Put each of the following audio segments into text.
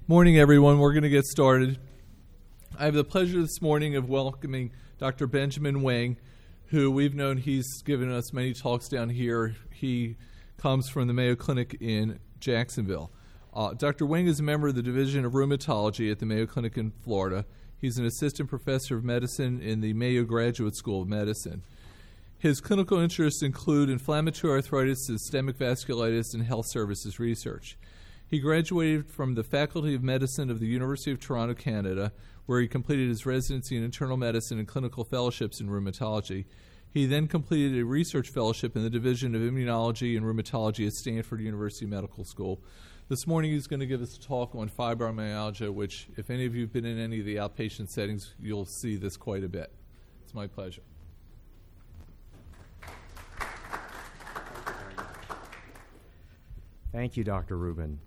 Morning, everyone. We're going to get started. I have the pleasure this morning of welcoming Dr. Benjamin Wang, who we've known. He's given us many talks down here. He comes from the Mayo Clinic in Jacksonville. Dr. Wang is a member of the Division of Rheumatology at the Mayo Clinic in Florida. He's an assistant professor of medicine in the Mayo Graduate School of Medicine. His clinical interests include inflammatory arthritis, systemic vasculitis, and health services research. He graduated from the Faculty of Medicine of the University of Toronto, Canada, where he completed his residency in internal medicine and clinical fellowships in rheumatology. He then completed a research fellowship in the Division of Immunology and Rheumatology at Stanford University Medical School. This morning he's going to give us a talk on fibromyalgia, which, if any of you have been in any of the outpatient settings, you'll see this quite a bit. It's my pleasure. Thank you, Dr. Rubin.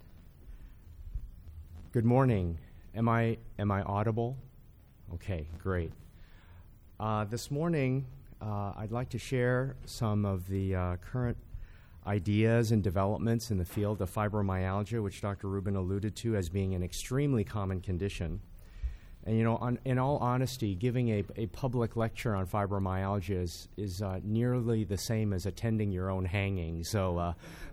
Good morning. Am I audible? Okay, great. This morning, I'd like to share some of the current ideas and developments in the field of fibromyalgia, which Dr. Rubin alluded to as being an extremely common condition. And in all honesty, giving a public lecture on fibromyalgia is nearly the same as attending your own hanging. So,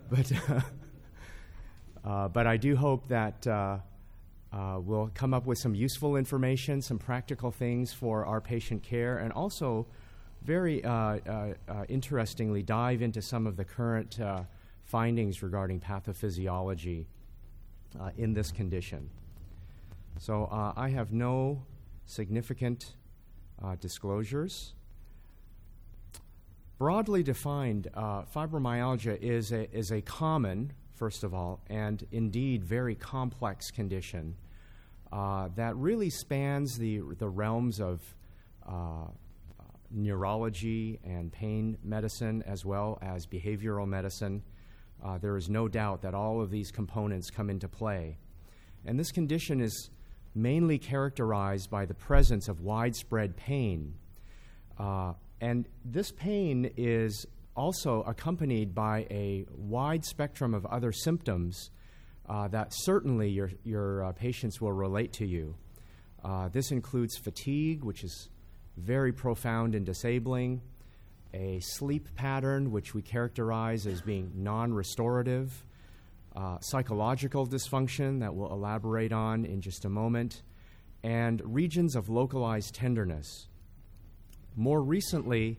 but I do hope that we'll come up with some useful information, some practical things for our patient care, and also very interestingly dive into some of the current findings regarding pathophysiology in this condition. So I have no significant disclosures. Broadly defined, fibromyalgia is a common, first of all, and indeed very complex condition that really spans the realms of neurology and pain medicine as well as behavioral medicine. There is no doubt that all of these components come into play. And this condition is mainly characterized by the presence of widespread pain. And this pain is also accompanied by a wide spectrum of other symptoms that certainly your patients will relate to you. This includes fatigue, which is very profound and disabling, a sleep pattern, which we characterize as being non-restorative, psychological dysfunction that we'll elaborate on in just a moment, and regions of localized tenderness. More recently,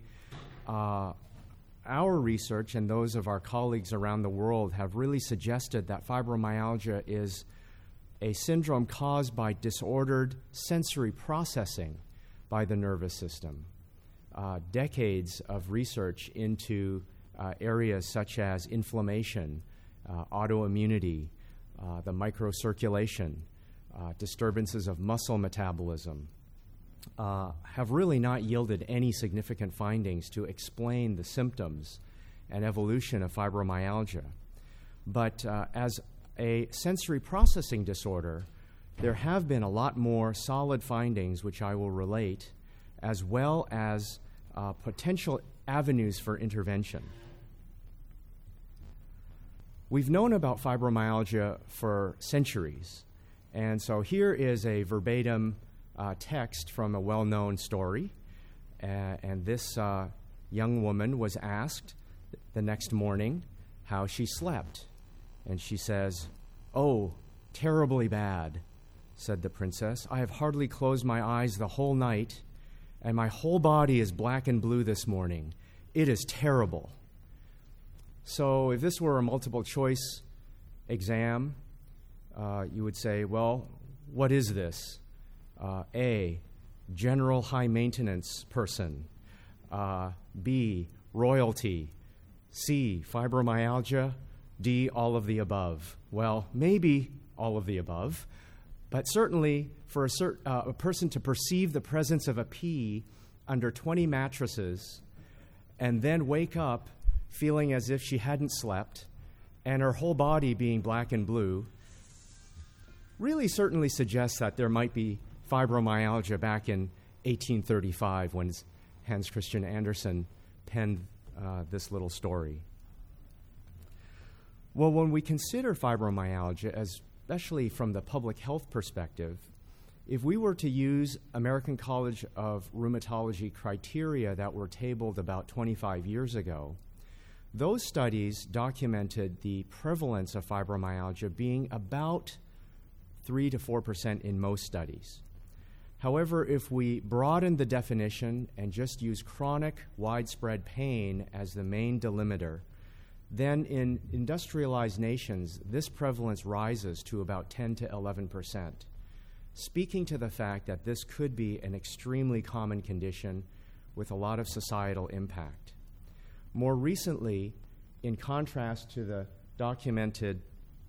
our research and those of our colleagues around the world have really suggested that fibromyalgia is a syndrome caused by disordered sensory processing by the nervous system. Decades of research into areas such as inflammation, autoimmunity, the microcirculation, disturbances of muscle metabolism, have really not yielded any significant findings to explain the symptoms and evolution of fibromyalgia. But as a sensory processing disorder, there have been a lot more solid findings, which I will relate, as well as potential avenues for intervention. We've known about fibromyalgia for centuries, and so here is a verbatim text from a well-known story, and this young woman was asked the next morning how she slept, and she says, "Oh, terribly bad," said the princess. "I have hardly closed my eyes the whole night, and my whole body is black and blue this morning. It is terrible." So if this were a multiple choice exam, you would say, well, what is this? A, general high maintenance person. B, royalty. C, fibromyalgia. D, all of the above. Well, maybe all of the above, but certainly for a person to perceive the presence of a pea under 20 mattresses and then wake up feeling as if she hadn't slept and her whole body being black and blue really certainly suggests that there might be fibromyalgia back in 1835 when Hans Christian Andersen penned this little story. Well, when we consider fibromyalgia, as especially from the public health perspective, if we were to use American College of Rheumatology criteria that were tabled about 25 years ago, those studies documented the prevalence of fibromyalgia being about 3 to 4% in most studies. However, if we broaden the definition and just use chronic widespread pain as the main delimiter, then in industrialized nations, this prevalence rises to about 10 to 11%, speaking to the fact that this could be an extremely common condition with a lot of societal impact. More recently, in contrast to the documented,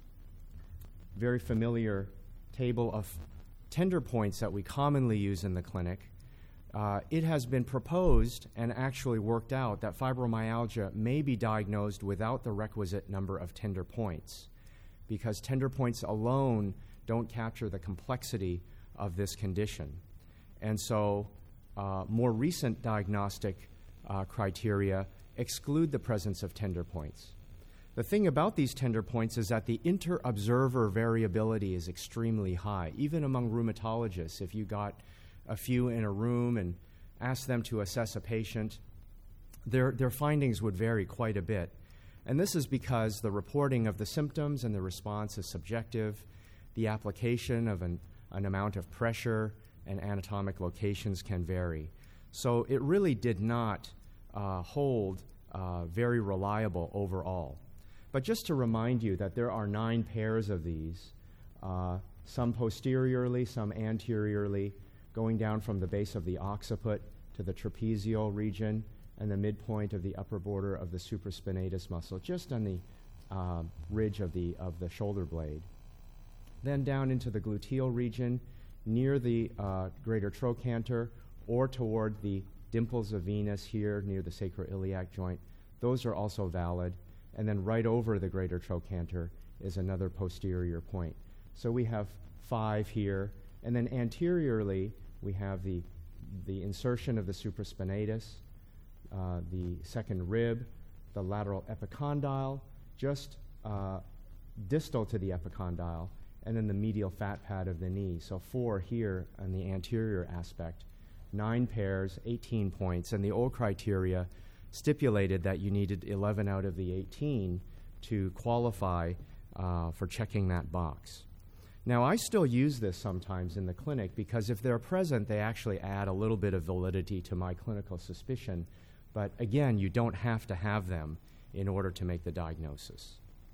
very familiar table of tender points that we commonly use in the clinic, it has been proposed and actually worked out that fibromyalgia may be diagnosed without the requisite number of tender points, because tender points alone don't capture the complexity of this condition. And so more recent diagnostic criteria exclude the presence of tender points. The thing about these tender points is that the inter-observer variability is extremely high. Even among rheumatologists, if you got a few in a room and asked them to assess a patient, their findings would vary quite a bit. And this is because the reporting of the symptoms and the response is subjective. The application of an amount of pressure and anatomic locations can vary. So it really did not hold very reliable overall. But just to remind you that there are 9 pairs of these, some posteriorly, some anteriorly, going down from the base of the occiput to the trapezial region and the midpoint of the upper border of the supraspinatus muscle, just on the ridge of the shoulder blade. Then down into the gluteal region, near the greater trochanter, or toward the dimples of Venus here near the sacroiliac joint. Those are also valid. And then right over the greater trochanter is another posterior point. So we have 5 here. And then anteriorly, we have the insertion of the supraspinatus, the second rib, the lateral epicondyle, just distal to the epicondyle, and then the medial fat pad of the knee. So 4 here on the anterior aspect. 9 pairs, 18 points, and the old criteria stipulated that you needed 11 out of the 18 to qualify for checking that box. Now, I still use this sometimes in the clinic because if they're present, they actually add a little bit of validity to my clinical suspicion. But again, you don't have to have them in order to make the diagnosis.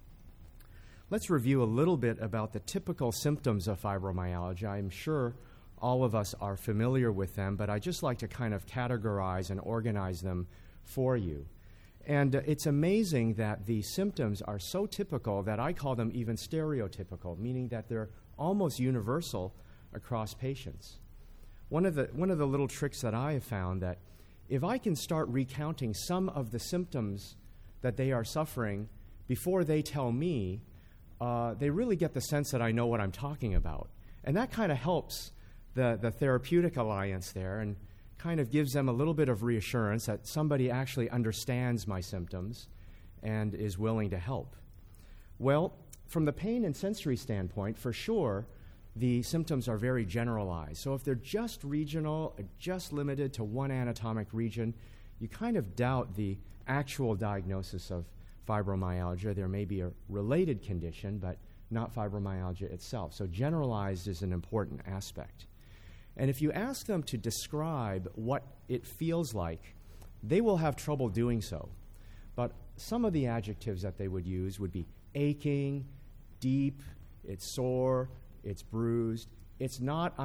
Let's review a little bit about the typical symptoms of fibromyalgia. I'm sure all of us are familiar with them, but I just like to kind of categorize and organize them for you. And it's amazing that the symptoms are so typical that I call them even stereotypical, meaning that they're almost universal across patients. One of the little tricks that I have found that if I can start recounting some of the symptoms that they are suffering before they tell me, they really get the sense that I know what I'm talking about. And that kind of helps the therapeutic alliance there and kind of gives them a little bit of reassurance that somebody actually understands my symptoms and is willing to help. Well, from the pain and sensory standpoint, for sure, the symptoms are very generalized. So if they're just regional, just limited to one anatomic region, you kind of doubt the actual diagnosis of fibromyalgia. There may be a related condition, but not fibromyalgia itself. So generalized is an important aspect. And if you ask them to describe what it feels like, they will have trouble doing so. But some of the adjectives that they would use would be aching, deep, it's sore, it's bruised. It's not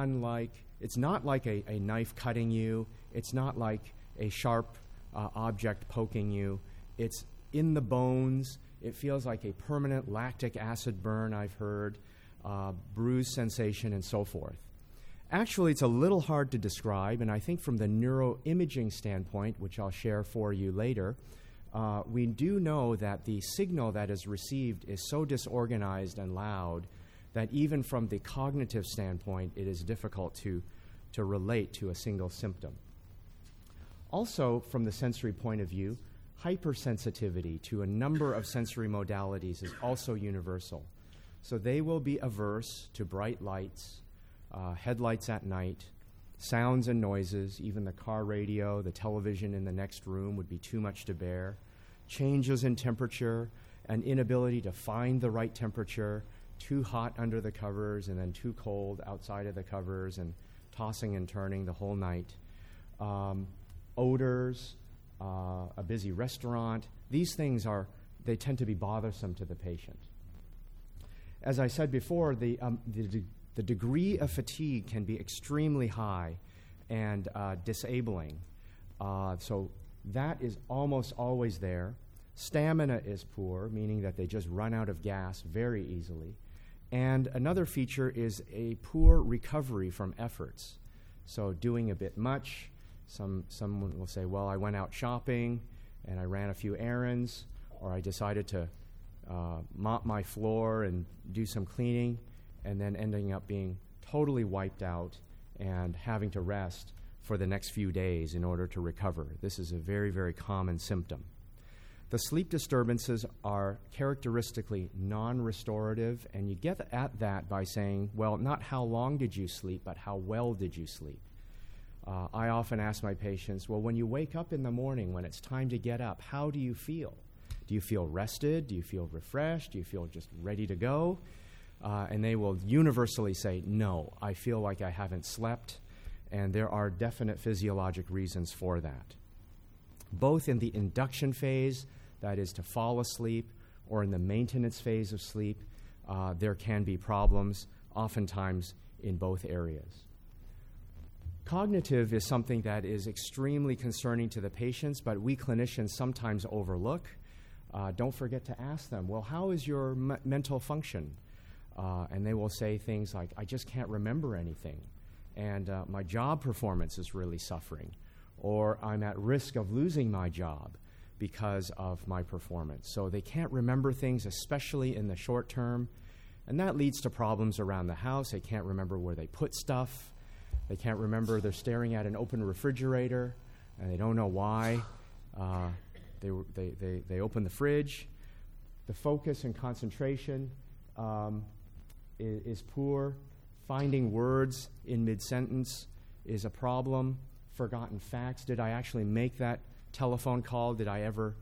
like a knife cutting you. It's not like a sharp object poking you. It's in the bones. It feels like a permanent lactic acid burn, I've heard, bruise sensation, and so forth. Actually, it's a little hard to describe, and I think from the neuroimaging standpoint, which I'll share for you later, we do know that the signal that is received is so disorganized and loud that even from the cognitive standpoint, it is difficult to relate to a single symptom. Also, from the sensory point of view, hypersensitivity to a number of sensory modalities is also universal. So they will be averse to bright lights, headlights at night, sounds and noises. Even the car radio, the television in the next room would be too much to bear. Changes in temperature, an inability to find the right temperature, too hot under the covers and then too cold outside of the covers, and tossing and turning the whole night. Odors, a busy restaurant, these things they tend to be bothersome to the patient. As I said before, the degree of fatigue can be extremely high and disabling. So that is almost always there. Stamina is poor, meaning that they just run out of gas very easily. And another feature is a poor recovery from efforts. So doing a bit much, someone will say, well, I went out shopping and I ran a few errands, or I decided to mop my floor and do some cleaning, and then ending up being totally wiped out and having to rest for the next few days in order to recover. This is a very, very common symptom. The sleep disturbances are characteristically non-restorative, and you get at that by saying, well, not how long did you sleep, but how well did you sleep? I often ask my patients, well, when you wake up in the morning, when it's time to get up, how do you feel? Do you feel rested? Do you feel refreshed? Do you feel just ready to go? And they will universally say, no, I feel like I haven't slept, and there are definite physiologic reasons for that. Both in the induction phase, that is to fall asleep, or in the maintenance phase of sleep, there can be problems, oftentimes in both areas. Cognitive is something that is extremely concerning to the patients, but we clinicians sometimes overlook. Don't forget to ask them, well, how is your mental function? And they will say things like, I just can't remember anything, and my job performance is really suffering, or I'm at risk of losing my job because of my performance. So they can't remember things, especially in the short term, and that leads to problems around the house. They can't remember where they put stuff. They can't remember they're staring at an open refrigerator, and they don't know why. They open the fridge. The focus and concentration is poor. Finding words in mid-sentence is a problem. Forgotten facts. Did I actually make that telephone call? Did I ever,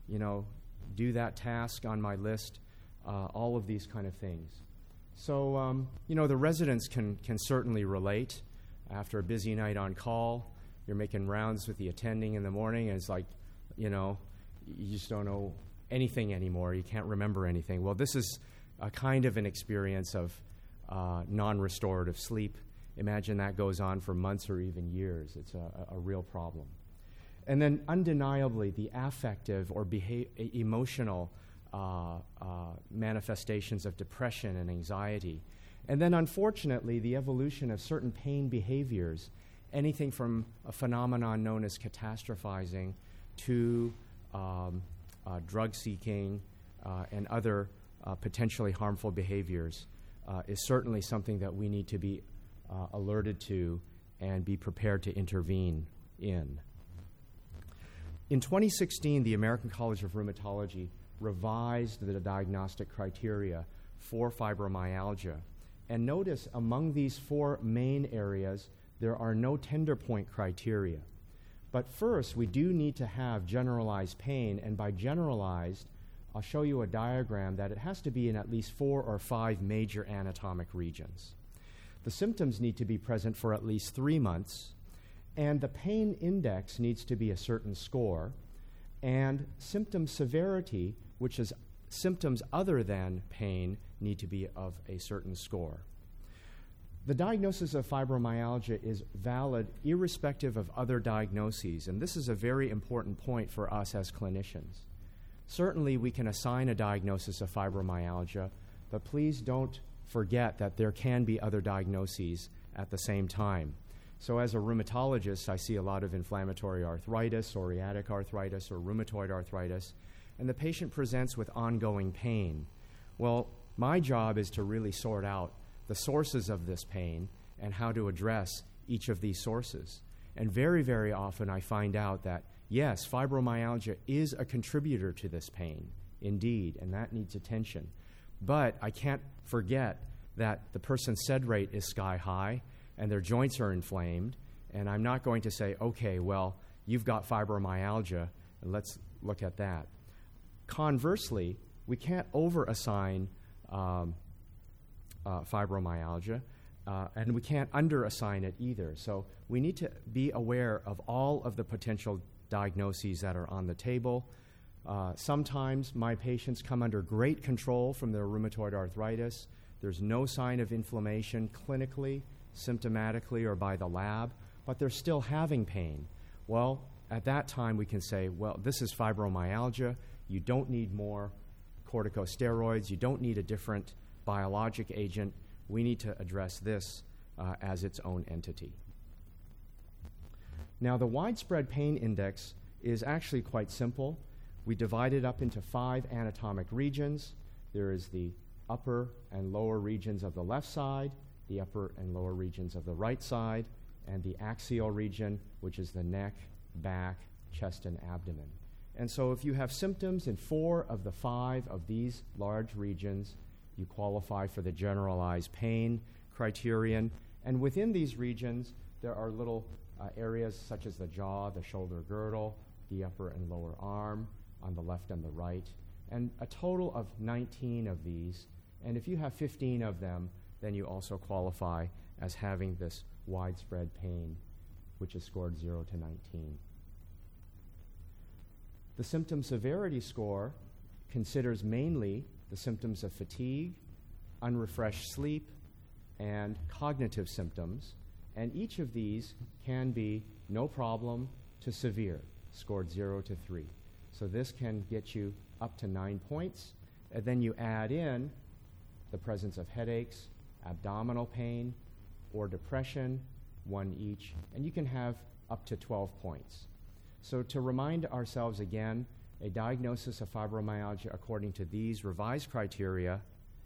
do that task on my list? All of these kind of things. So, the residents can certainly relate. After a busy night on call, you're making rounds with the attending in the morning, and it's like, you just don't know anything anymore. You can't remember anything. Well, this is a kind of an experience of non-restorative sleep. Imagine that goes on for months or even years. It's a real problem. And then undeniably, the affective or emotional manifestations of depression and anxiety. And then, unfortunately, the evolution of certain pain behaviors, anything from a phenomenon known as catastrophizing to drug-seeking and other potentially harmful behaviors, is certainly something that we need to be alerted to and be prepared to intervene in. In 2016, the American College of Rheumatology revised the diagnostic criteria for fibromyalgia. And notice among these four main areas, there are no tender point criteria. But first, we do need to have generalized pain, and by generalized, I'll show you a diagram that it has to be in at least 4 or 5 major anatomic regions. The symptoms need to be present for at least 3 months, and the pain index needs to be a certain score, and symptom severity, which is symptoms other than pain, need to be of a certain score. The diagnosis of fibromyalgia is valid irrespective of other diagnoses, and this is a very important point for us as clinicians. Certainly, we can assign a diagnosis of fibromyalgia, but please don't forget that there can be other diagnoses at the same time. So as a rheumatologist, I see a lot of inflammatory arthritis, psoriatic arthritis, or rheumatoid arthritis, and the patient presents with ongoing pain. Well, my job is to really sort out the sources of this pain and how to address each of these sources. And very, very often I find out that, yes, fibromyalgia is a contributor to this pain, indeed, and that needs attention. But I can't forget that the person's SED rate is sky high and their joints are inflamed, and I'm not going to say, okay, well, you've got fibromyalgia, and let's look at that. Conversely, we can't over-assign fibromyalgia, and we can't under-assign it either. So we need to be aware of all of the potential diagnoses that are on the table. Sometimes my patients come under great control from their rheumatoid arthritis. There's no sign of inflammation clinically, symptomatically, or by the lab, but they're still having pain. Well, at that time we can say, well, this is fibromyalgia. You don't need more corticosteroids. You don't need a different biologic agent. We need to address this as its own entity. Now, the widespread pain index is actually quite simple. We divide it up into 5 anatomic regions. There is the upper and lower regions of the left side, the upper and lower regions of the right side, and the axial region, which is the neck, back, chest, and abdomen. And so if you have symptoms in 4 of the 5 of these large regions, you qualify for the generalized pain criterion. And within these regions, there are little areas such as the jaw, the shoulder girdle, the upper and lower arm, on the left and the right, and a total of 19 of these. And if you have 15 of them, then you also qualify as having this widespread pain, which is scored 0 to 19. The symptom severity score considers mainly the symptoms of fatigue, unrefreshed sleep, and cognitive symptoms, and each of these can be no problem to severe, scored 0 to 3. So this can get you up to 9 points, and then you add in the presence of headaches, abdominal pain, or depression, 1 each, and you can have up to 12 points. So to remind ourselves again, a diagnosis of fibromyalgia according to these revised criteria.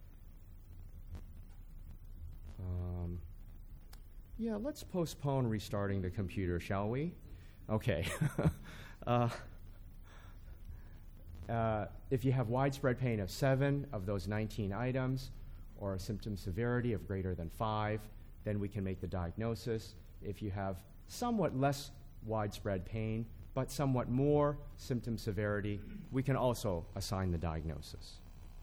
Let's postpone restarting the computer, shall we? Okay. If you have widespread pain of 7 of those 19 items, or a symptom severity of greater than 5, then we can make the diagnosis. If you have somewhat less widespread pain, but somewhat more symptom severity, we can also assign the diagnosis.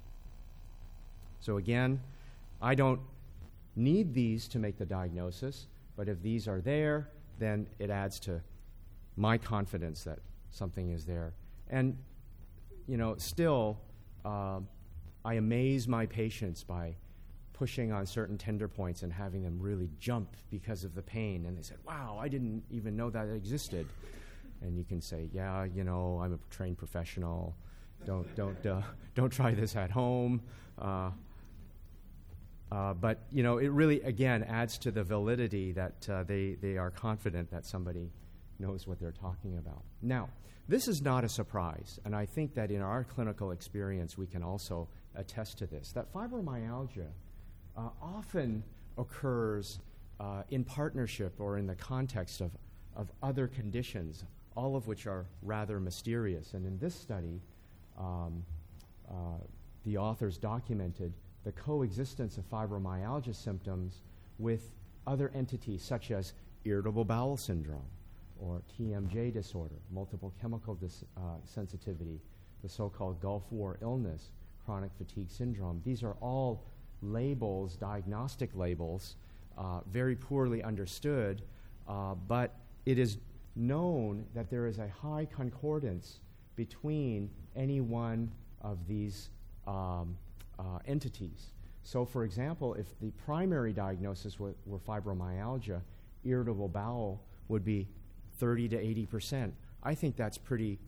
So again, I don't need these to make the diagnosis, but if these are there, then it adds to my confidence that something is there. And, still, I amaze my patients by pushing on certain tender points and having them really jump because of the pain. And they said, wow, I didn't even know that existed. And you can say, yeah, I'm a trained professional. Don't try this at home. But it really, again, adds to the validity that they are confident that somebody knows what they're talking about. Now, this is not a surprise, and I think that in our clinical experience we can also attest to this, that fibromyalgia often occurs in partnership or in the context of other conditions, all of which are rather mysterious. And in this study, the authors documented the coexistence of fibromyalgia symptoms with other entities such as irritable bowel syndrome or TMJ disorder, multiple chemical sensitivity, the so-called Gulf War illness, chronic fatigue syndrome. These are all labels, diagnostic labels, very poorly understood, but it is known that there is a high concordance between any one of these entities. So, for example, if the primary diagnosis were fibromyalgia, irritable bowel would be 30 to 80%. I think that's pretty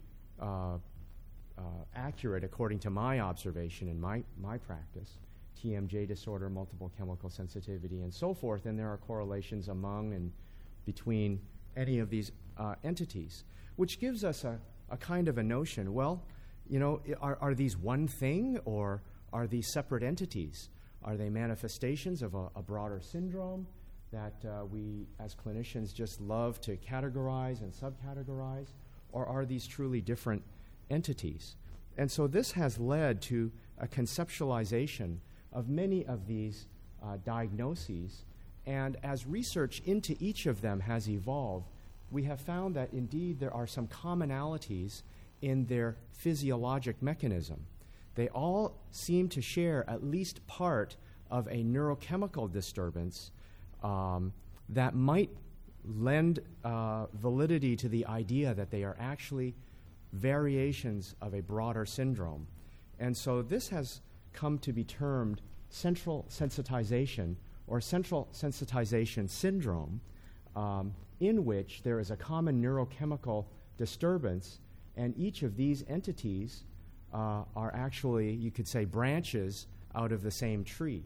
accurate according to my observation in my practice. TMJ disorder, multiple chemical sensitivity, and so forth, and there are correlations among and between any of these entities, which gives us a kind of a notion, well, are these one thing, or are these separate entities? Are they manifestations of a broader syndrome that we as clinicians just love to categorize and subcategorize, or are these truly different entities? And so this has led to a conceptualization of many of these diagnoses. And as research into each of them has evolved, we have found that indeed there are some commonalities in their physiologic mechanism. They all seem to share at least part of a neurochemical disturbance that might lend validity to the idea that they are actually variations of a broader syndrome. And so this has come to be termed central sensitization or central sensitization syndrome, in which there is a common neurochemical disturbance, and each of these entities are actually, you could say, branches out of the same tree.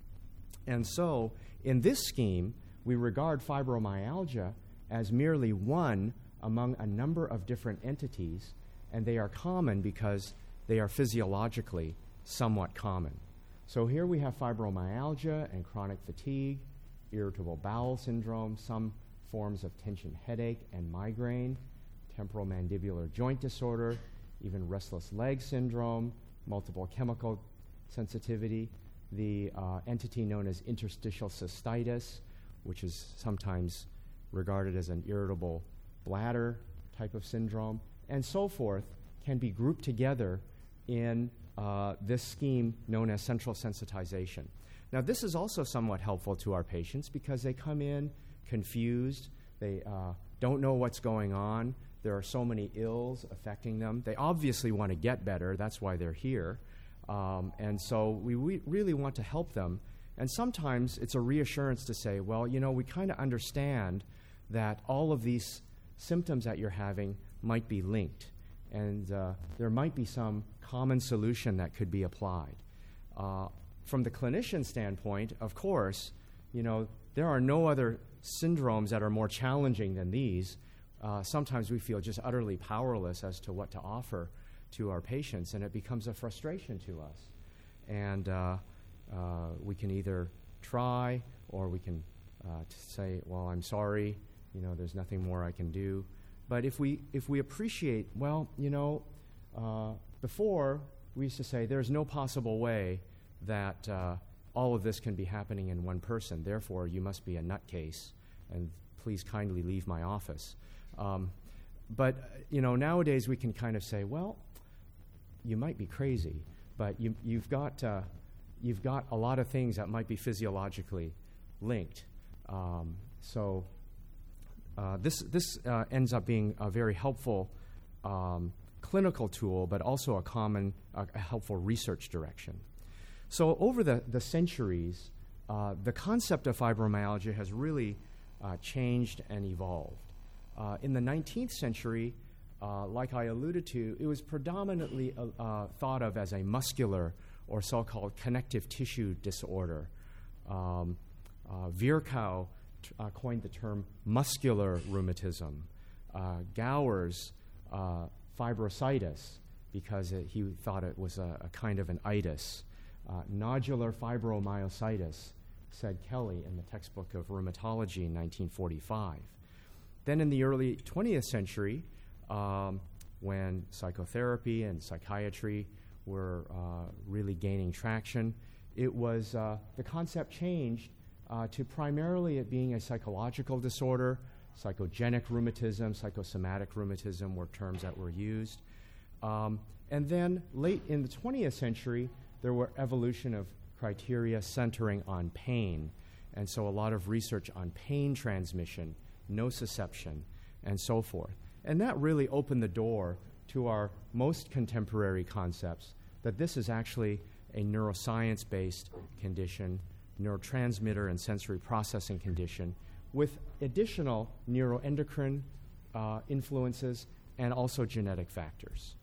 And so, in this scheme, we regard fibromyalgia as merely one among a number of different entities, and they are common because they are physiologically somewhat common. So here we have fibromyalgia and chronic fatigue, irritable bowel syndrome, some forms of tension headache and migraine, temporal mandibular joint disorder, even restless leg syndrome, multiple chemical sensitivity, the entity known as interstitial cystitis, which is sometimes regarded as an irritable bladder type of syndrome, and so forth, can be grouped together in this scheme known as central sensitization. Now, this is also somewhat helpful to our patients because they come in confused, they don't know what's going on, there are so many ills affecting them. They obviously want to get better, that's why they're here, and so we really want to help them. And sometimes it's a reassurance to say, well, you know, we kind of understand that all of these symptoms that you're having might be linked, and there might be some common solution that could be applied. From the clinician standpoint, of course, you know, there are no other syndromes that are more challenging than these. Sometimes we feel just utterly powerless as to what to offer to our patients, and it becomes a frustration to us. And we can either try, or we can say, well, I'm sorry, you know, there's nothing more I can do. But if we appreciate, well, you know, before we used to say there's no possible way that all of this can be happening in one person, therefore you must be a nutcase, and please kindly leave my office. But, you know, nowadays we can kind of say, well, you might be crazy, but you've got a lot of things that might be physiologically linked. So this ends up being a very helpful clinical tool, but also a helpful research direction. So over the centuries, the concept of fibromyalgia has really changed and evolved. In the 19th century, like I alluded to, it was predominantly thought of as a muscular or so-called connective tissue disorder. Virchow coined the term muscular rheumatism. Gowers, fibrositis, because he thought it was a kind of an itis. Nodular fibromyositis, said Kelly in the textbook of rheumatology in 1945. Then in the early 20th century, when psychotherapy and psychiatry were really gaining traction, it was the concept changed to primarily it being a psychological disorder. Psychogenic rheumatism, psychosomatic rheumatism were terms that were used. And then late in the 20th century, there were evolution of criteria centering on pain. And so a lot of research on pain transmission, nociception, and so forth. And that really opened the door to our most contemporary concepts, that this is actually a neuroscience-based condition, neurotransmitter and sensory processing condition, with additional neuroendocrine influences and also genetic factors.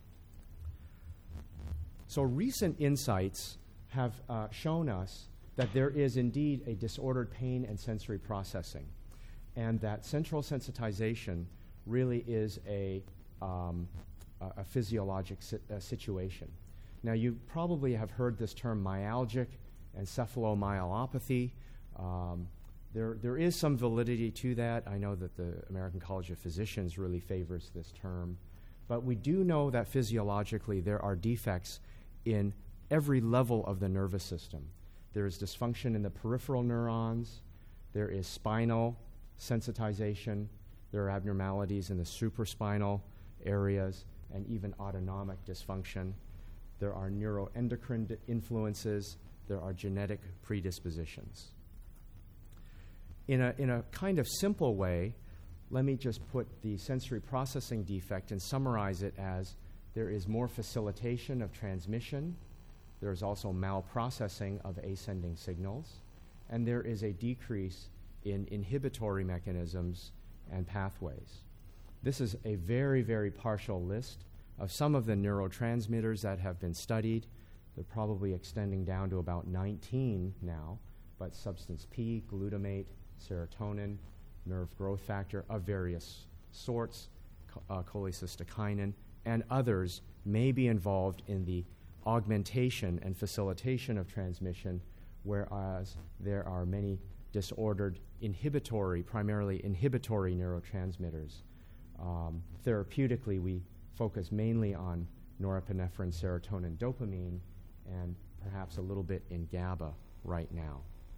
So recent insights have shown us that there is indeed a disordered pain and sensory processing, and that central sensitization really is a physiologic situation. Now, you probably have heard this term myalgic encephalomyelopathy. There is some validity to that. I know that the American College of Physicians really favors this term. But we do know that physiologically there are defects in every level of the nervous system. There is dysfunction in the peripheral neurons, there is spinal sensitization, there are abnormalities in the supraspinal areas, and even autonomic dysfunction. There are neuroendocrine influences, there are genetic predispositions. In a kind of simple way, let me just put the sensory processing defect and summarize it as there is more facilitation of transmission, there is also malprocessing of ascending signals, and there is a decrease in inhibitory mechanisms and pathways. This is a very, very partial list of some of the neurotransmitters that have been studied. They're probably extending down to about 19 now, but substance P, glutamate, serotonin, nerve growth factor of various sorts, cholecystokinin, and others may be involved in the augmentation and facilitation of transmission, whereas there are many disordered primarily inhibitory neurotransmitters. Therapeutically, we focus mainly on norepinephrine, serotonin, dopamine, and perhaps a little bit in GABA right now.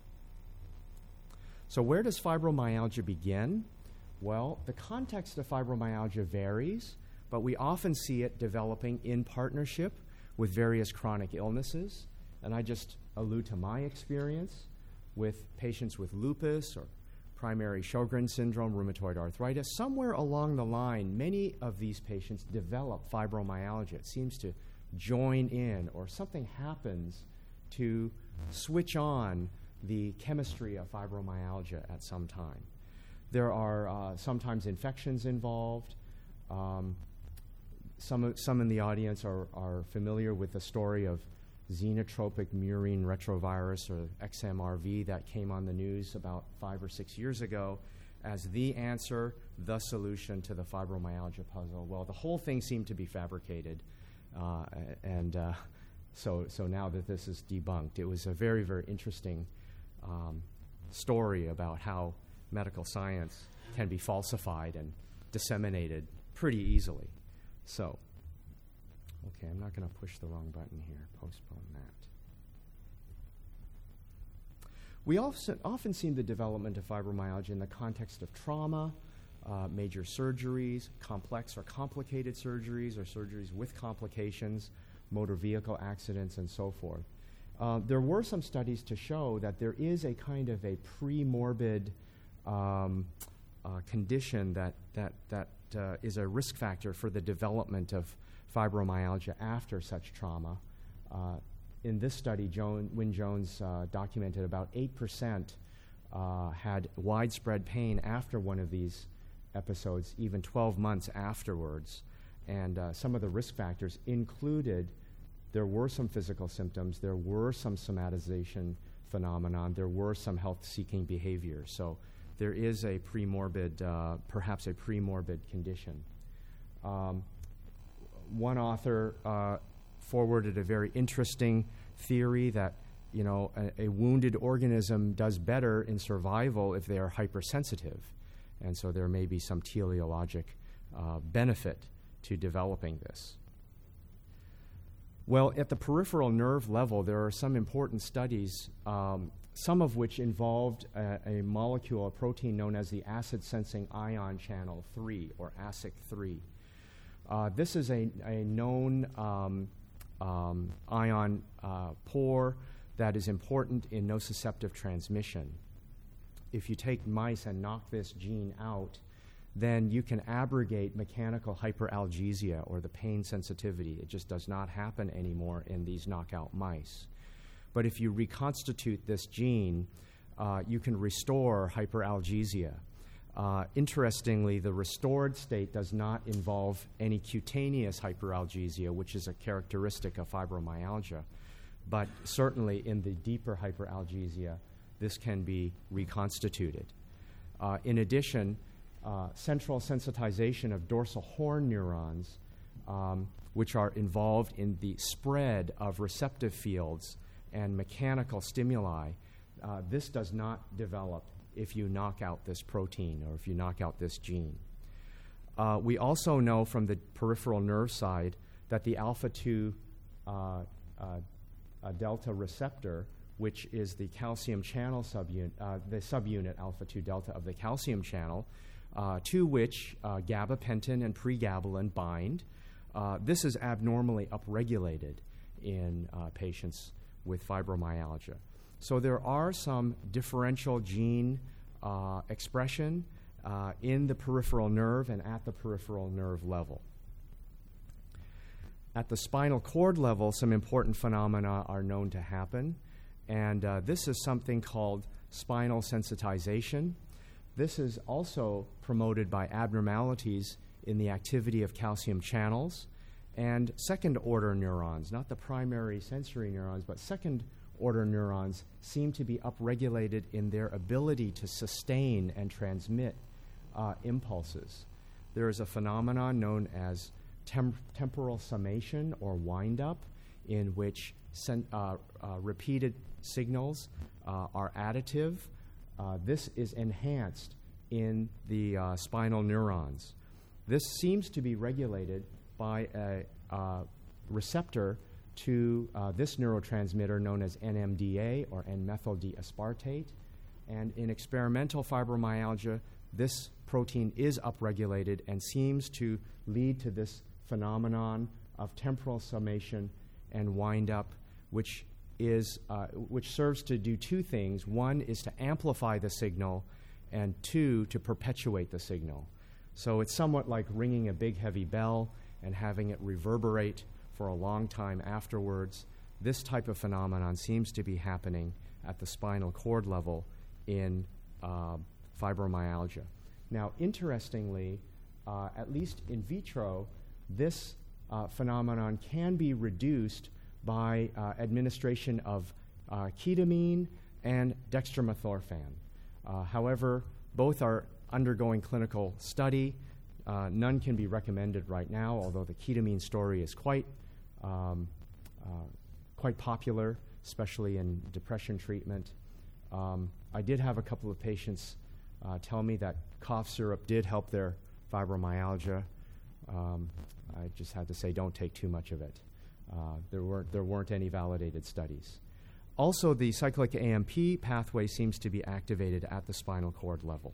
So where does fibromyalgia begin? Well, the context of fibromyalgia varies, but we often see it developing in partnership with various chronic illnesses. And I just allude to my experience with patients with lupus or primary Sjogren's syndrome, rheumatoid arthritis. Somewhere along the line, many of these patients develop fibromyalgia. It seems to join in, or something happens to switch on the chemistry of fibromyalgia at some time. There are sometimes infections involved. Some in the audience are familiar with the story of xenotropic murine retrovirus, or XMRV, that came on the news about 5 or 6 years ago as the answer, the solution to the fibromyalgia puzzle. Well, the whole thing seemed to be fabricated, so now that this is debunked, it was a very, very interesting story about how medical science can be falsified and disseminated pretty easily. So, okay, I'm not going to push the wrong button here. Postpone that. We often see the development of fibromyalgia in the context of trauma, major surgeries, complex or complicated surgeries, or surgeries with complications, motor vehicle accidents, and so forth. There were some studies to show that there is a kind of a pre-morbid condition that is a risk factor for the development of fibromyalgia after such trauma. In this study, Wynne Jones documented about 8% had widespread pain after one of these episodes, even 12 months afterwards. And some of the risk factors included there were some physical symptoms, there were some somatization phenomenon, there were some health-seeking behavior. So there is a pre-morbid, perhaps a pre-morbid condition. One author forwarded a very interesting theory that, a wounded organism does better in survival if they are hypersensitive. And so there may be some teleologic benefit to developing this. Well, at the peripheral nerve level, there are some important studies, some of which involved a molecule, a protein known as the acid-sensing ion channel 3, or ASIC3. This is a known ion pore that is important in nociceptive transmission. If you take mice and knock this gene out, then you can abrogate mechanical hyperalgesia, or the pain sensitivity. It just does not happen anymore in these knockout mice. But if you reconstitute this gene, you can restore hyperalgesia. Interestingly, the restored state does not involve any cutaneous hyperalgesia, which is a characteristic of fibromyalgia. But certainly in the deeper hyperalgesia, this can be reconstituted. In addition, central sensitization of dorsal horn neurons, which are involved in the spread of receptive fields and mechanical stimuli, this does not develop if you knock out this protein or if you knock out this gene. We also know from the peripheral nerve side that the alpha-2 delta receptor, which is the calcium channel subunit, the subunit alpha-2 delta of the calcium channel, to which gabapentin and pregabalin bind. This is abnormally upregulated in patients with fibromyalgia. So there are some differential gene expression in the peripheral nerve and at the peripheral nerve level. At the spinal cord level, some important phenomena are known to happen, and this is something called spinal sensitization. This is also promoted by abnormalities in the activity of calcium channels and second-order neurons, not the primary sensory neurons, but second-order neurons seem to be upregulated in their ability to sustain and transmit impulses. There is a phenomenon known as temporal summation or wind-up, in which repeated signals are additive. This is enhanced in the spinal neurons. This seems to be regulated by a receptor to this neurotransmitter known as NMDA, or N-methyl D-aspartate. And in experimental fibromyalgia, this protein is upregulated and seems to lead to this phenomenon of temporal summation and wind-up, which serves to do two things. One is to amplify the signal, and two, to perpetuate the signal. So it's somewhat like ringing a big, heavy bell and having it reverberate for a long time afterwards. This type of phenomenon seems to be happening at the spinal cord level in fibromyalgia. Now, interestingly, at least in vitro, this phenomenon can be reduced by administration of ketamine and dextromethorphan. However, both are undergoing clinical study. None can be recommended right now, although the ketamine story is quite popular, especially in depression treatment. I did have a couple of patients tell me that cough syrup did help their fibromyalgia. I just had to say, don't take too much of it. There weren't any validated studies. Also, the cyclic AMP pathway seems to be activated at the spinal cord level.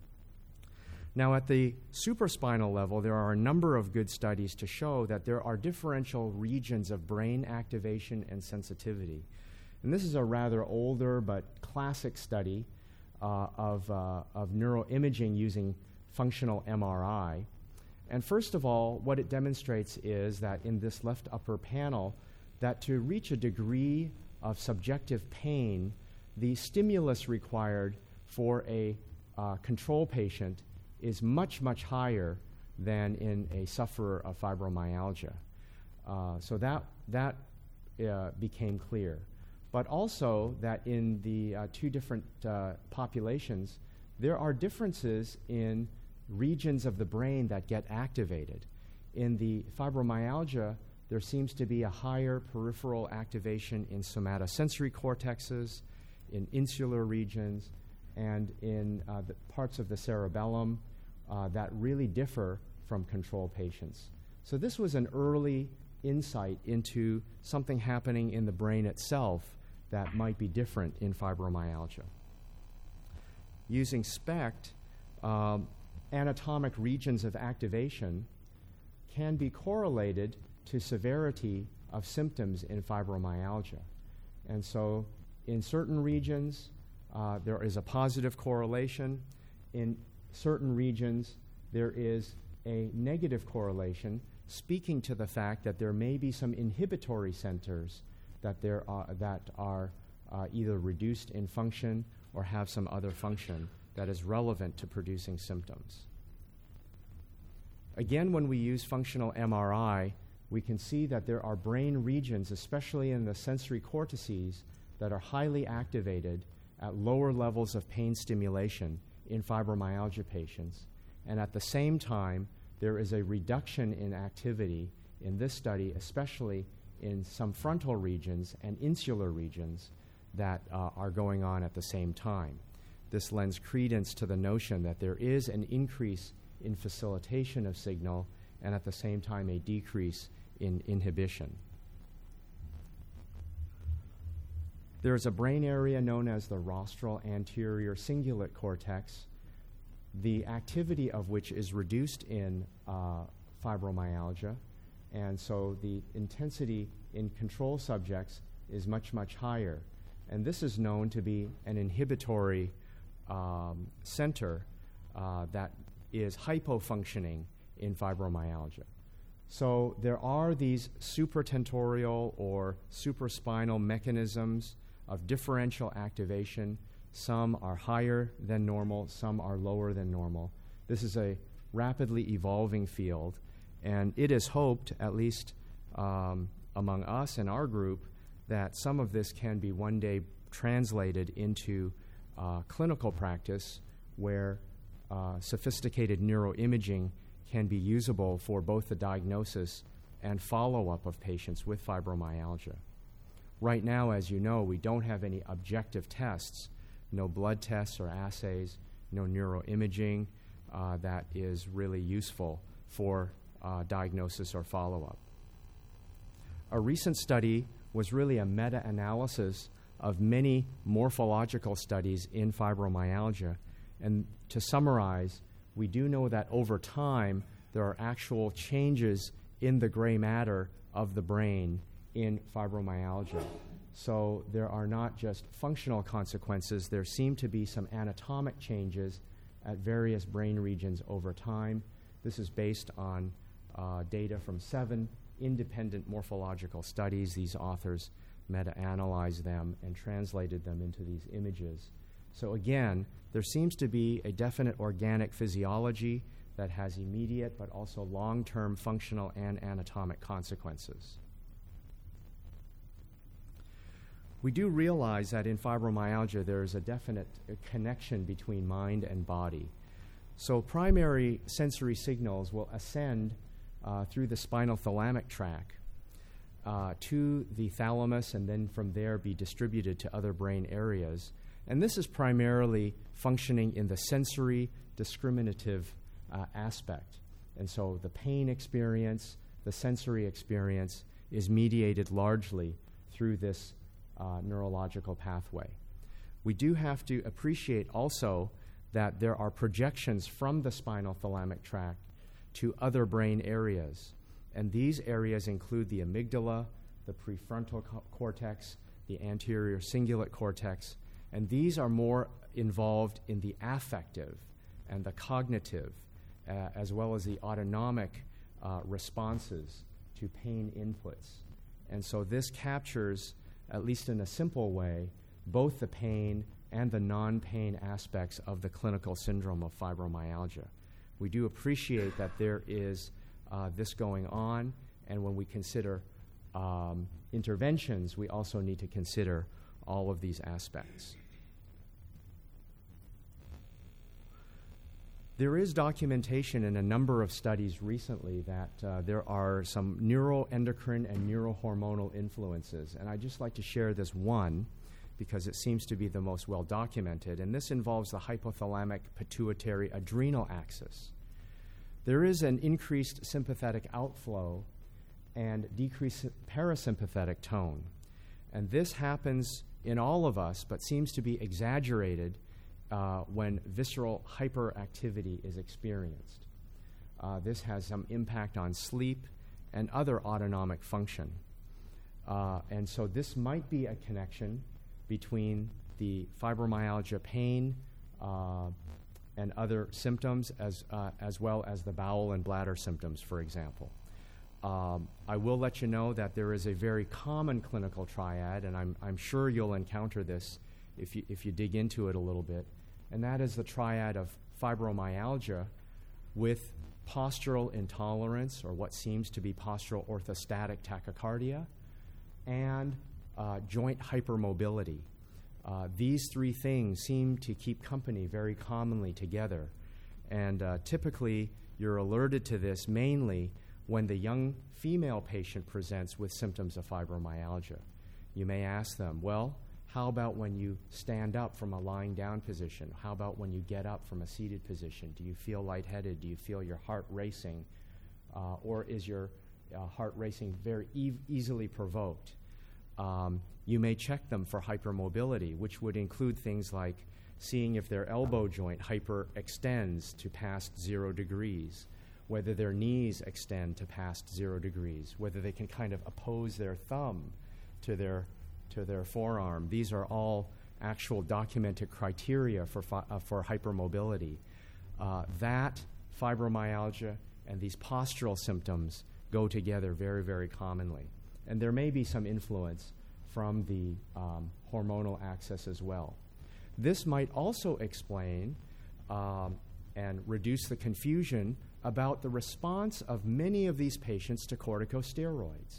Now, at the supraspinal level, there are a number of good studies to show that there are differential regions of brain activation and sensitivity. And this is a rather older but classic study of neuroimaging using functional MRI. And first of all, what it demonstrates is that in this left upper panel, that to reach a degree of subjective pain, the stimulus required for a control patient is much, much higher than in a sufferer of fibromyalgia. So that became clear. But also that in the two different populations, there are differences in regions of the brain that get activated. In the fibromyalgia, there seems to be a higher peripheral activation in somatosensory cortexes, in insular regions, and in the parts of the cerebellum that really differ from control patients. So this was an early insight into something happening in the brain itself that might be different in fibromyalgia. Using SPECT, anatomic regions of activation can be correlated to severity of symptoms in fibromyalgia. And so in certain regions, there is a positive correlation. In certain regions, there is a negative correlation, speaking to the fact that there may be some inhibitory centers that are either reduced in function or have some other function that is relevant to producing symptoms. Again, when we use functional MRI, we can see that there are brain regions, especially in the sensory cortices, that are highly activated at lower levels of pain stimulation in fibromyalgia patients. And at the same time, there is a reduction in activity in this study, especially in some frontal regions and insular regions that are going on at the same time. This lends credence to the notion that there is an increase in facilitation of signal and at the same time a decrease in inhibition. There is a brain area known as the rostral anterior cingulate cortex, the activity of which is reduced in fibromyalgia, and so the intensity in control subjects is much, much higher. And this is known to be an inhibitory center that is hypofunctioning in fibromyalgia. So there are these supratentorial or supraspinal mechanisms of differential activation. Some are higher than normal, some are lower than normal. This is a rapidly evolving field, and it is hoped, at least among us and our group, that some of this can be one day translated into clinical practice where sophisticated neuroimaging can be usable for both the diagnosis and follow-up of patients with fibromyalgia. Right now, as you know, we don't have any objective tests, no blood tests or assays, no neuroimaging that is really useful for diagnosis or follow-up. A recent study was really a meta-analysis of many morphological studies in fibromyalgia. And to summarize, we do know that over time there are actual changes in the gray matter of the brain in fibromyalgia. So there are not just functional consequences, there seem to be some anatomic changes at various brain regions over time. This is based on data from 7 independent morphological studies. These authors meta-analyzed them and translated them into these images. So again, there seems to be a definite organic physiology that has immediate but also long-term functional and anatomic consequences. We do realize that in fibromyalgia there is a definite connection between mind and body. So primary sensory signals will ascend through the spinal thalamic tract to the thalamus and then from there be distributed to other brain areas. And this is primarily functioning in the sensory discriminative aspect. And so the pain experience, the sensory experience is mediated largely through this neurological pathway. We do have to appreciate also that there are projections from the spinal thalamic tract to other brain areas. And these areas include the amygdala, the prefrontal cortex, the anterior cingulate cortex, and these are more involved in the affective and the cognitive, as well as the autonomic responses to pain inputs. And so this captures, at least in a simple way, both the pain and the non-pain aspects of the clinical syndrome of fibromyalgia. We do appreciate that there is this going on, and when we consider interventions, we also need to consider all of these aspects. There is documentation in a number of studies recently that there are some neuroendocrine and neurohormonal influences, and I'd just like to share this one because it seems to be the most well documented, and this involves the hypothalamic pituitary adrenal axis. There is an increased sympathetic outflow and decreased parasympathetic tone, and this happens in all of us but seems to be exaggerated when visceral hyperactivity is experienced. This has some impact on sleep and other autonomic function. And so this might be a connection between the fibromyalgia pain and other symptoms as well as the bowel and bladder symptoms, for example. I will let you know that there is a very common clinical triad, and I'm sure you'll encounter this if you dig into it a little bit, and that is the triad of fibromyalgia with postural intolerance, or what seems to be postural orthostatic tachycardia, and joint hypermobility. These three things seem to keep company very commonly together, and typically you're alerted to this mainly when the young female patient presents with symptoms of fibromyalgia. You may ask them, well, How about when you stand up from a lying down position? How about when you get up from a seated position? Do you feel lightheaded? Do you feel your heart racing? Or is your heart racing very easily provoked? You may check them for hypermobility, which would include things like seeing if their elbow joint hyperextends to past 0 degrees, whether their knees extend to past 0 degrees, whether they can kind of oppose their thumb to their forearm. These are all actual documented criteria for hypermobility. That fibromyalgia and these postural symptoms go together very, very commonly. And there may be some influence from the hormonal axis as well. This might also explain and reduce the confusion about the response of many of these patients to corticosteroids.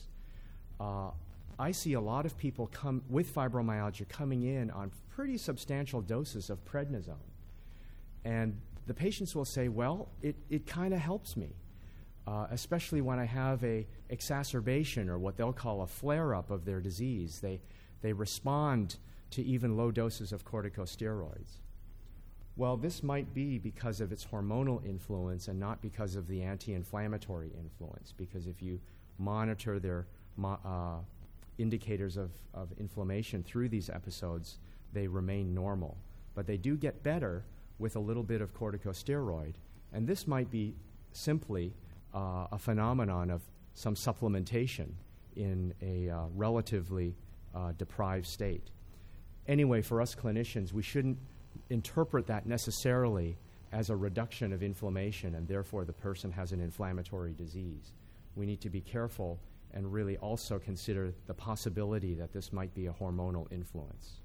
I see a lot of people with fibromyalgia coming in on pretty substantial doses of prednisone. And the patients will say, well, it kind of helps me, especially when I have a exacerbation or what they'll call a flare-up of their disease. They respond to even low doses of corticosteroids. Well, this might be because of its hormonal influence and not because of the anti-inflammatory influence, because if you monitor their indicators of inflammation through these episodes, they remain normal. But they do get better with a little bit of corticosteroid, and this might be simply a phenomenon of some supplementation in a relatively deprived state. Anyway, for us clinicians, we shouldn't interpret that necessarily as a reduction of inflammation and therefore the person has an inflammatory disease. We need to be careful and really also consider the possibility that this might be a hormonal influence.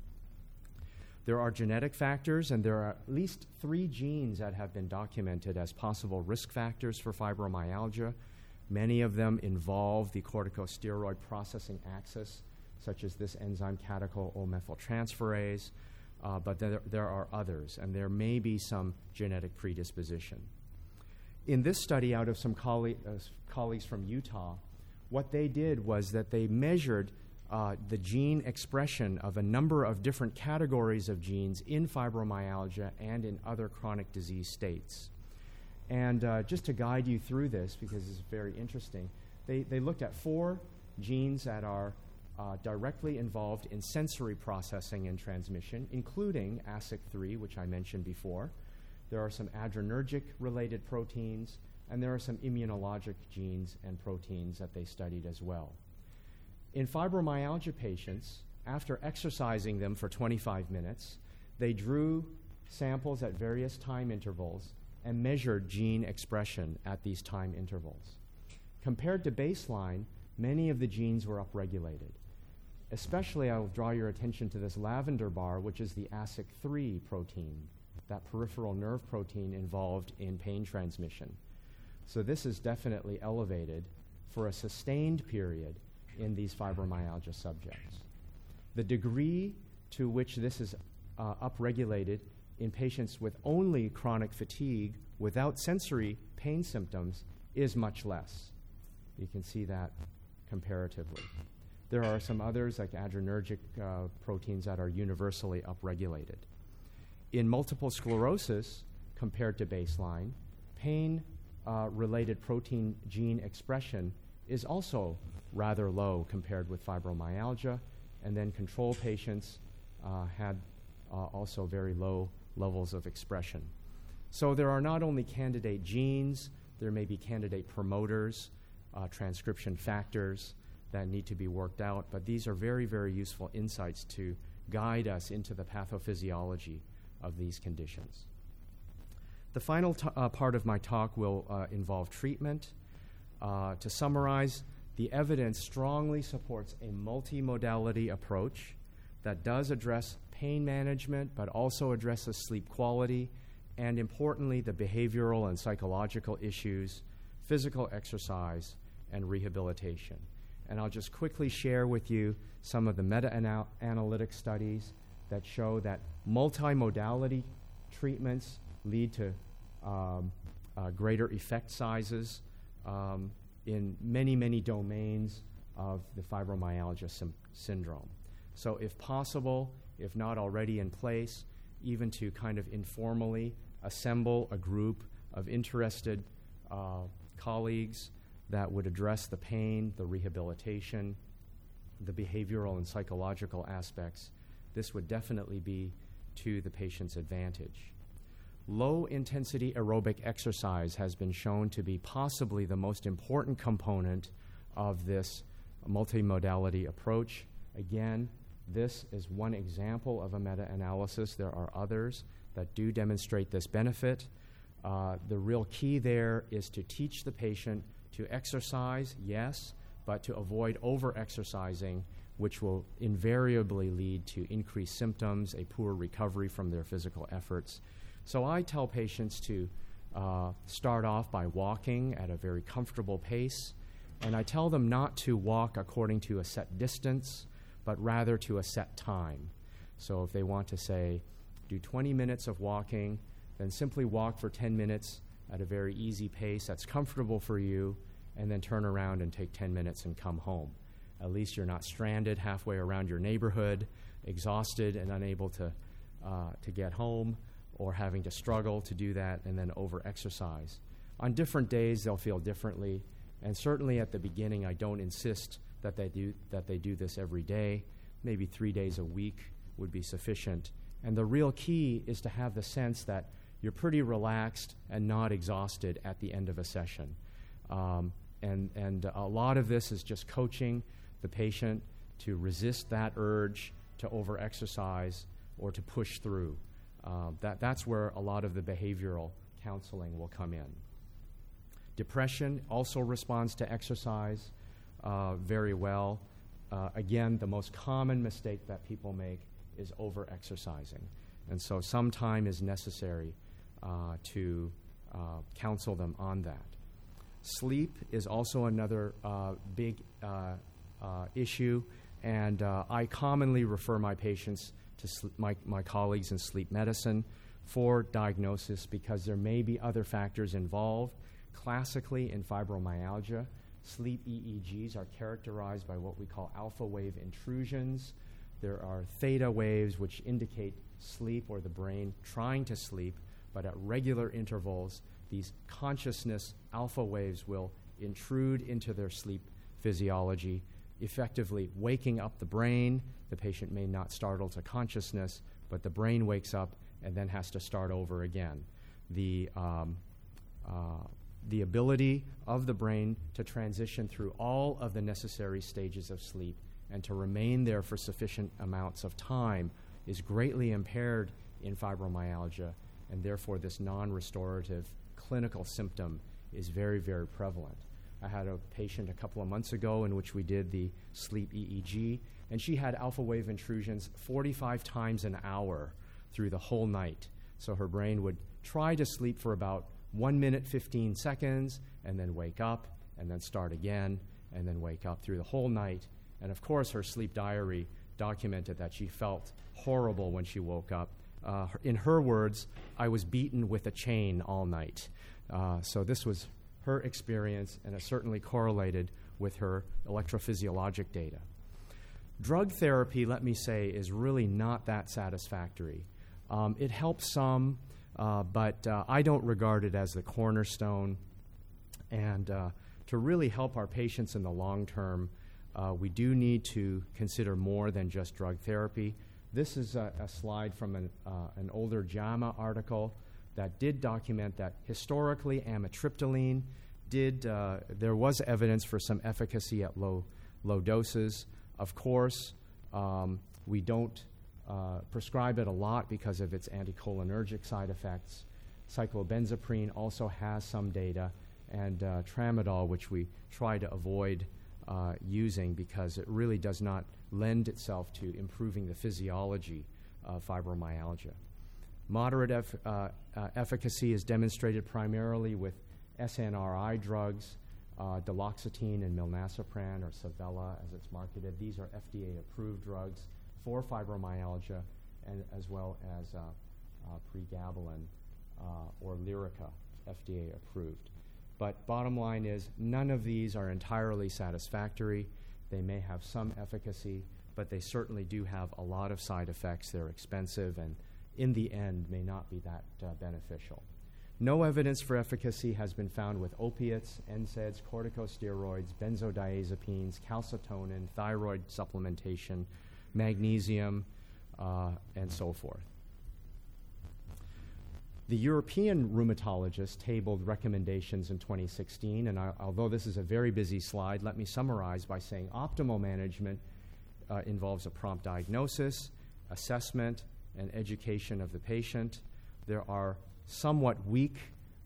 There are genetic factors, and there are at least 3 genes that have been documented as possible risk factors for fibromyalgia. Many of them involve the corticosteroid processing axis, such as this enzyme catechol-O-methyltransferase, but there are others, and there may be some genetic predisposition. In this study, out of some colleagues from Utah, what they did was that they measured the gene expression of a number of different categories of genes in fibromyalgia and in other chronic disease states. And just to guide you through this, because it's very interesting, they looked at 4 genes that are directly involved in sensory processing and transmission, including ASIC3, which I mentioned before. There are some adrenergic-related proteins, and there are some immunologic genes and proteins that they studied as well. In fibromyalgia patients, after exercising them for 25 minutes, they drew samples at various time intervals and measured gene expression at these time intervals. Compared to baseline, many of the genes were upregulated. Especially, I will draw your attention to this lavender bar, which is the ASIC3 protein, that peripheral nerve protein involved in pain transmission. So this is definitely elevated for a sustained period in these fibromyalgia subjects. The degree to which this is upregulated in patients with only chronic fatigue without sensory pain symptoms is much less. You can see that comparatively. There are some others, like adrenergic proteins, that are universally upregulated. In multiple sclerosis, compared to baseline, pain-related protein gene expression is also rather low compared with fibromyalgia, and then control patients had also very low levels of expression. So there are not only candidate genes, there may be candidate promoters, transcription factors that need to be worked out, but these are very, very useful insights to guide us into the pathophysiology of these conditions. The final part of my talk will involve treatment. To summarize, the evidence strongly supports a multimodality approach that does address pain management, but also addresses sleep quality, and importantly, the behavioral and psychological issues, physical exercise, and rehabilitation. And I'll just quickly share with you some of the meta-analytic studies that show that multimodality treatments lead to greater effect sizes in many, many domains of the fibromyalgia syndrome. So if possible, if not already in place, even to kind of informally assemble a group of interested colleagues that would address the pain, the rehabilitation, the behavioral and psychological aspects, this would definitely be to the patient's advantage. Low-intensity aerobic exercise has been shown to be possibly the most important component of this multimodality approach. Again, this is one example of a meta-analysis. There are others that do demonstrate this benefit. The real key there is to teach the patient to exercise, yes, but to avoid over-exercising, which will invariably lead to increased symptoms, a poor recovery from their physical efforts. So I tell patients to start off by walking at a very comfortable pace, and I tell them not to walk according to a set distance, but rather to a set time. So if they want to say, do 20 minutes of walking, then simply walk for 10 minutes at a very easy pace that's comfortable for you, and then turn around and take 10 minutes and come home. At least you're not stranded halfway around your neighborhood, exhausted and unable to get home, or having to struggle to do that and then over-exercise. On different days, they'll feel differently, and certainly at the beginning, I don't insist that they do this every day. Maybe 3 days a week would be sufficient. And the real key is to have the sense that you're pretty relaxed and not exhausted at the end of a session. And a lot of this is just coaching the patient to resist that urge to over-exercise or to push through. That's where a lot of the behavioral counseling will come in. Depression also responds to exercise very well. Again, the most common mistake that people make is over-exercising. And so some time is necessary to counsel them on that. Sleep is also another big issue, and I commonly refer my patients to my colleagues in sleep medicine for diagnosis because there may be other factors involved. Classically, in fibromyalgia, sleep EEGs are characterized by what we call alpha wave intrusions. There are theta waves which indicate sleep or the brain trying to sleep, but at regular intervals, these consciousness alpha waves will intrude into their sleep physiology, effectively waking up the brain. The patient may not startle to consciousness, but the brain wakes up and then has to start over again. The ability of the brain to transition through all of the necessary stages of sleep and to remain there for sufficient amounts of time is greatly impaired in fibromyalgia, and therefore this non-restorative clinical symptom is very, very prevalent. I had a patient a couple of months ago in which we did the sleep EEG, and she had alpha wave intrusions 45 times an hour through the whole night. So her brain would try to sleep for about 1 minute, 15 seconds, and then wake up, and then start again, and then wake up through the whole night. And of course, her sleep diary documented that she felt horrible when she woke up. In her words, I was beaten with a chain all night. So this was her experience, and it certainly correlated with her electrophysiologic data. Drug therapy, let me say, is really not that satisfactory. It helps some, but I don't regard it as the cornerstone. And to really help our patients in the long term, we do need to consider more than just drug therapy. This is a slide from an older JAMA article that did document that historically amitriptyline there was evidence for some efficacy at low doses. Of course, we don't prescribe it a lot because of its anticholinergic side effects. Cyclobenzaprine also has some data, and tramadol, which we try to avoid using because it really does not lend itself to improving the physiology of fibromyalgia. Moderate efficacy is demonstrated primarily with SNRI drugs, duloxetine and milnacipran, or Savella as it's marketed. These are FDA-approved drugs for fibromyalgia, and as well as pregabalin or Lyrica, FDA-approved. But bottom line is, none of these are entirely satisfactory. They may have some efficacy, but they certainly do have a lot of side effects. They're expensive and in the end may not be that beneficial. No evidence for efficacy has been found with opiates, NSAIDs, corticosteroids, benzodiazepines, calcitonin, thyroid supplementation, magnesium, and so forth. The European rheumatologist tabled recommendations in 2016, and although this is a very busy slide, let me summarize by saying optimal management involves a prompt diagnosis, assessment, and education of the patient. There are somewhat weak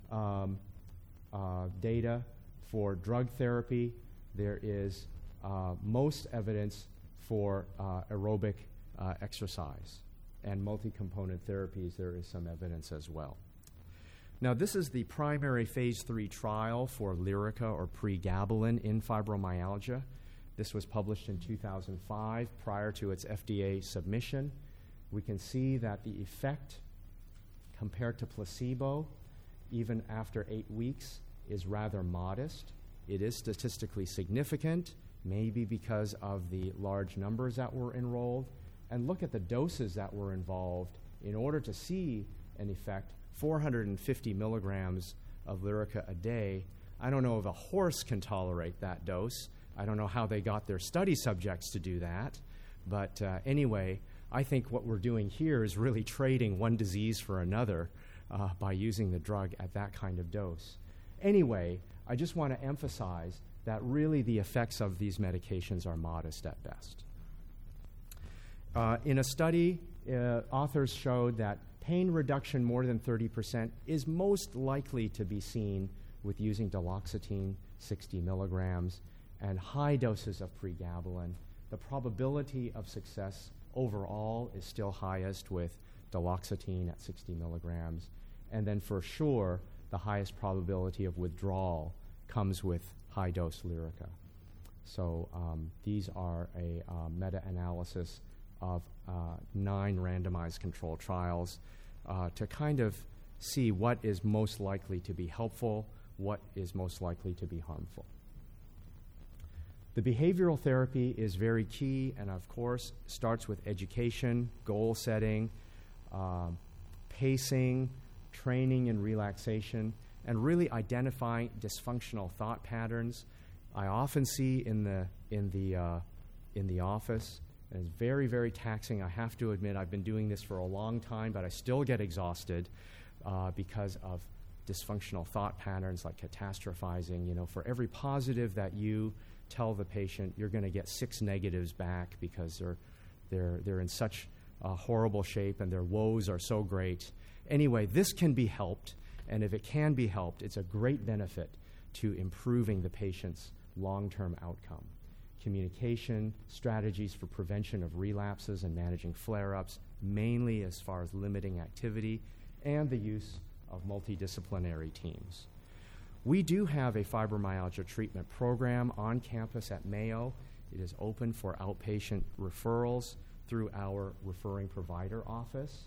data for drug therapy. There is most evidence for aerobic exercise. And multi-component therapies, there is some evidence as well. Now, this is the primary phase 3 trial for Lyrica or pregabalin in fibromyalgia. This was published in 2005 prior to its FDA submission. We can see that the effect compared to placebo, even after 8 weeks, is rather modest. It is statistically significant, maybe because of the large numbers that were enrolled. And look at the doses that were involved in order to see an effect. 450 milligrams of Lyrica a day. I don't know if a horse can tolerate that dose. I don't know how they got their study subjects to do that. But anyway, I think what we're doing here is really trading one disease for another by using the drug at that kind of dose. Anyway, I just want to emphasize that really the effects of these medications are modest at best. In a study, authors showed that pain reduction more than 30% is most likely to be seen with using duloxetine 60 milligrams and high doses of pregabalin. The probability of success overall is still highest with duloxetine at 60 milligrams. And then for sure, the highest probability of withdrawal comes with high-dose Lyrica. So these are a meta-analysis of 9 randomized controlled trials to kind of see what is most likely to be helpful, what is most likely to be harmful. The behavioral therapy is very key and, of course, starts with education, goal setting, pacing, training and relaxation, and really identifying dysfunctional thought patterns. I often see in the office. And it's very, very taxing. I have to admit, I've been doing this for a long time, but I still get exhausted because of dysfunctional thought patterns like catastrophizing. You know, for every positive that you tell the patient, you're going to get 6 negatives back because they're in such horrible shape and their woes are so great. Anyway, this can be helped, and if it can be helped, it's a great benefit to improving the patient's long-term outcome. Communication, strategies for prevention of relapses and managing flare-ups, mainly as far as limiting activity, and the use of multidisciplinary teams. We do have a fibromyalgia treatment program on campus at Mayo. It is open for outpatient referrals through our referring provider office,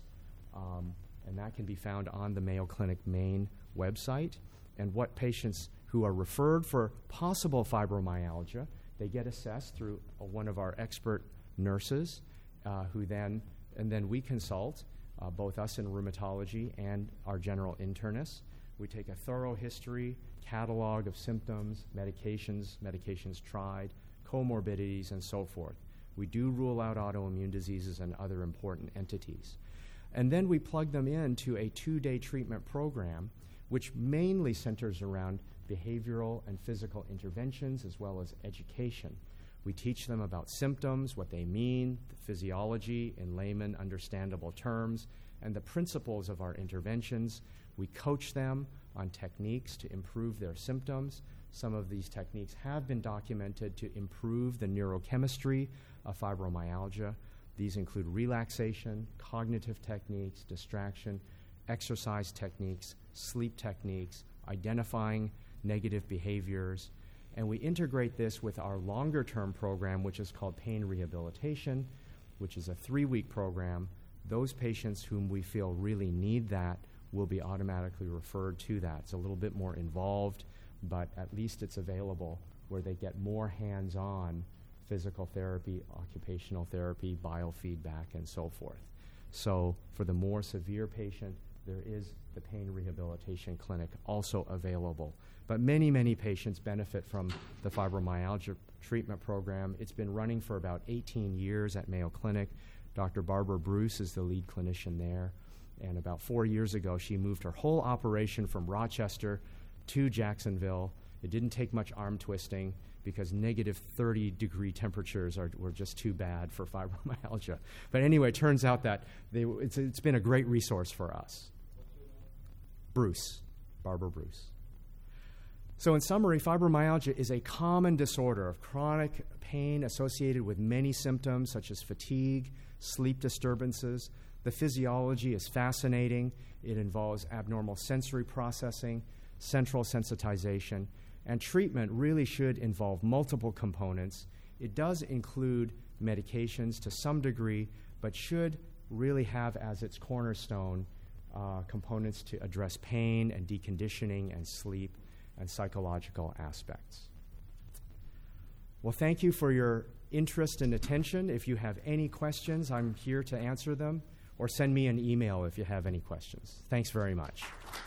and that can be found on the Mayo Clinic main website. And what patients who are referred for possible fibromyalgia, they get assessed through one of our expert nurses, and then we consult, both us in rheumatology and our general internists. We take a thorough history, catalog of symptoms, medications tried, comorbidities, and so forth. We do rule out autoimmune diseases and other important entities. And then we plug them into a 2-day treatment program, which mainly centers around behavioral and physical interventions as well as education. We teach them about symptoms, what they mean, the physiology in layman understandable terms, and the principles of our interventions. We coach them on techniques to improve their symptoms. Some of these techniques have been documented to improve the neurochemistry of fibromyalgia. These include relaxation, cognitive techniques, distraction, exercise techniques, sleep techniques, identifying negative behaviors, and we integrate this with our longer-term program, which is called pain rehabilitation, which is a 3-week program. Those patients whom we feel really need that will be automatically referred to that. It's a little bit more involved, but at least it's available where they get more hands-on physical therapy, occupational therapy, biofeedback, and so forth. So for the more severe patient, there is the pain rehabilitation clinic also available. But many, many patients benefit from the fibromyalgia treatment program. It's been running for about 18 years at Mayo Clinic. Dr. Barbara Bruce is the lead clinician there. And about 4 years ago, she moved her whole operation from Rochester to Jacksonville. It didn't take much arm twisting because negative 30-degree temperatures were just too bad for fibromyalgia. But anyway, it turns out that it's been a great resource for us. Bruce, Barbara Bruce. So in summary, fibromyalgia is a common disorder of chronic pain associated with many symptoms such as fatigue, sleep disturbances. The physiology is fascinating. It involves abnormal sensory processing, central sensitization, and treatment really should involve multiple components. It does include medications to some degree, but should really have as its cornerstone components to address pain and deconditioning and sleep and psychological aspects. Well, thank you for your interest and attention. If you have any questions, I'm here to answer them, or send me an email if you have any questions. Thanks very much.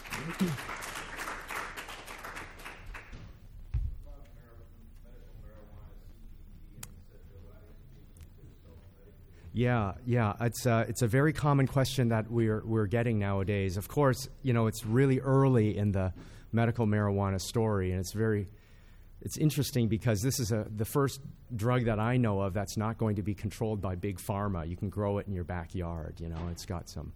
Yeah, it's a very common question that we're getting nowadays. Of course, it's really early in the medical marijuana story, and it's interesting because this is the first drug that I know of that's not going to be controlled by big pharma. You can grow it in your backyard. It's got some.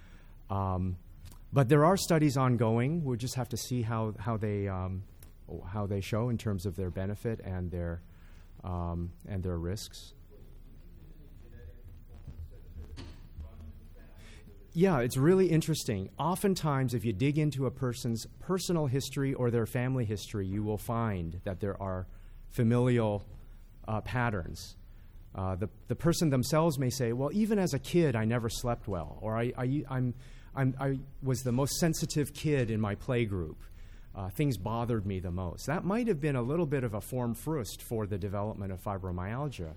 But there are studies ongoing. We'll just have to see how they show in terms of their benefit and their risks. Yeah, it's really interesting. Oftentimes, if you dig into a person's personal history or their family history, you will find that there are familial patterns. The person themselves may say, well, even as a kid, I never slept well, or I was the most sensitive kid in my play group. Things bothered me the most. That might have been a little bit of a form fruste for the development of fibromyalgia.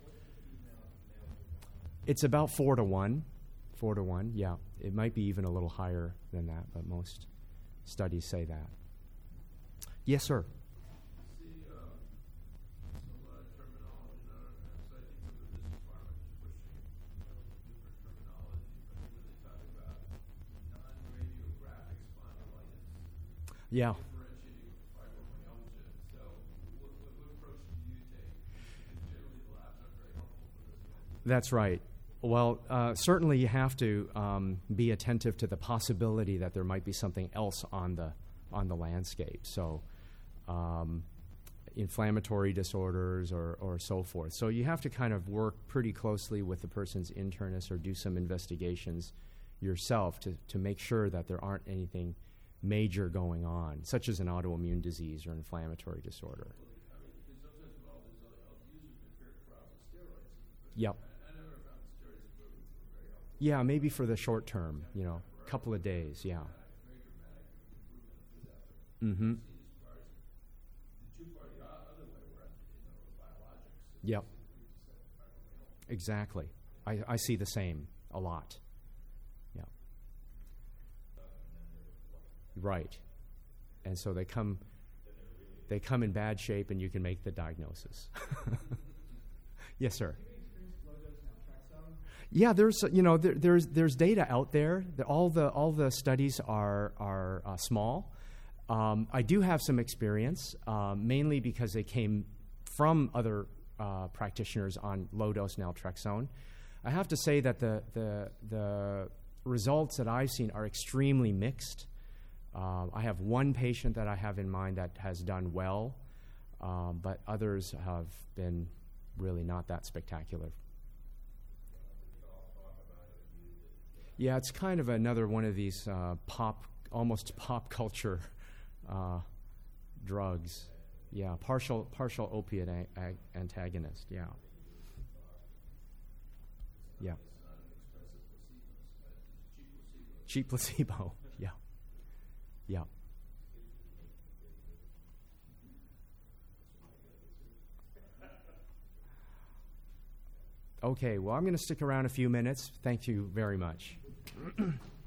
It's about 4 to 1. 4 to 1, yeah. It might be even a little higher than that, but most studies say that. Yes, sir. Yeah. That's right. Well, certainly you have to be attentive to the possibility that there might be something else on the landscape. So, inflammatory disorders or so forth. So you have to kind of work pretty closely with the person's internist or do some investigations yourself to make sure that there aren't anything major going on, such as an autoimmune disease or inflammatory disorder. Yep. Yeah, maybe for the short term, couple of days, yeah. Mm-hmm. Yep. Exactly. I see the same a lot. Yeah. Right. And so they come in bad shape, and you can make the diagnosis. Yes, sir. Yeah, there's data out there. All the studies are small. I do have some experience, mainly because they came from other practitioners on low-dose naltrexone. I have to say that the results that I've seen are extremely mixed. I have one patient that I have in mind that has done well, but others have been really not that spectacular. Yeah, it's kind of another one of these almost pop culture drugs. Yeah, partial opiate antagonist. Yeah. Yeah. Cheap placebo. Yeah. Yeah. Okay, well, I'm going to stick around a few minutes. Thank you very much.